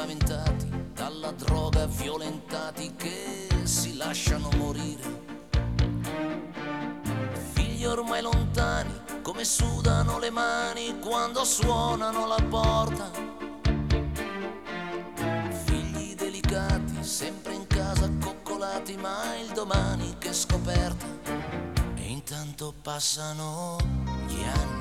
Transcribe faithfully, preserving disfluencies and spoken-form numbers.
spaventati dalla droga, violentati che si lasciano morire. Figli ormai lontani, come sudano le mani quando suonano la porta. Figli delicati, sempre in casa coccolati, ma il domani che scoperta. E intanto passano gli anni.